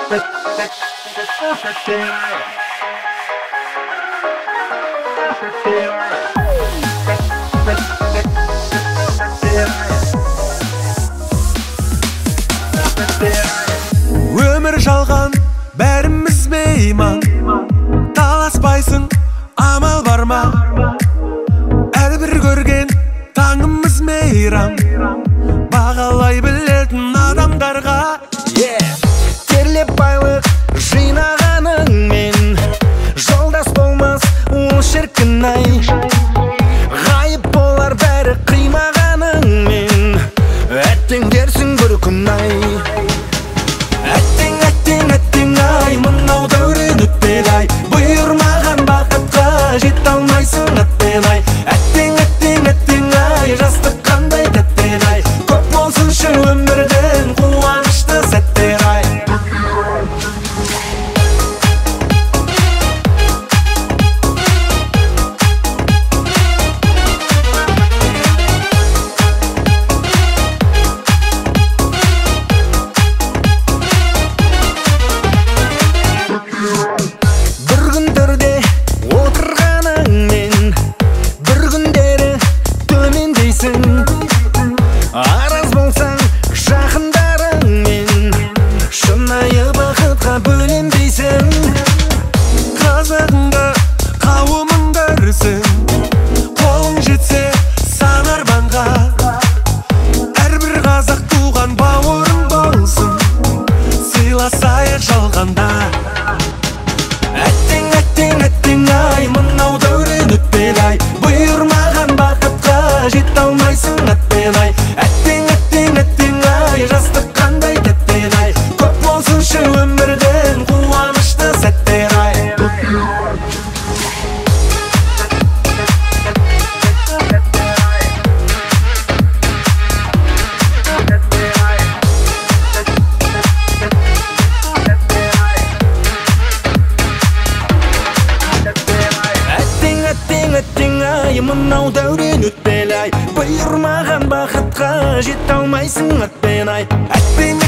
Өмір жалған, бәріміз мейман. Таласпайсың, амал бар ма? Әрбір көрген таңымыз мейрам. Бағалай білетін адамдарға. Терлеп байлық жинағаныңмен жолдас болмас ол шіркін-ай. Ғайып болар бәрі қимағаныңмен, әттең дерсің бір күн-ай. Әттең-ай, мынау дәурен өтпеді-ай. Бұйырмаған бақытқа жете алмайсың әттең-ай. Әттең-ай, жастық қандай тәттен-ай. Көп болсыншы өмірдің қуанышты сәттер-ай. Бір күндерде отырғаныңмен, бір күндері төмендейсің. Араз болсаң жақындарыңмен, шынайы бақытқа бөленбейсің. Қазағыңда қауымың көрсін, қолың жетсе сан арманға. Әрбір қазақ туған бауырың болсын, сыйласайық жалғанда. Әттең-ай, мынау дәурен өтпеді-ай. Бұйырмаған бақытқа жете алмайсың әттең-ай. Әттең-ай, жастық қандай тәттен-ай. Көп болсыншы өмірдің қуанышты сәттер-ай. Әттең-ай, мынау дәурен өтпеді-ай. Бұйырмаған бақытқа жете алмайсың әттең-ай.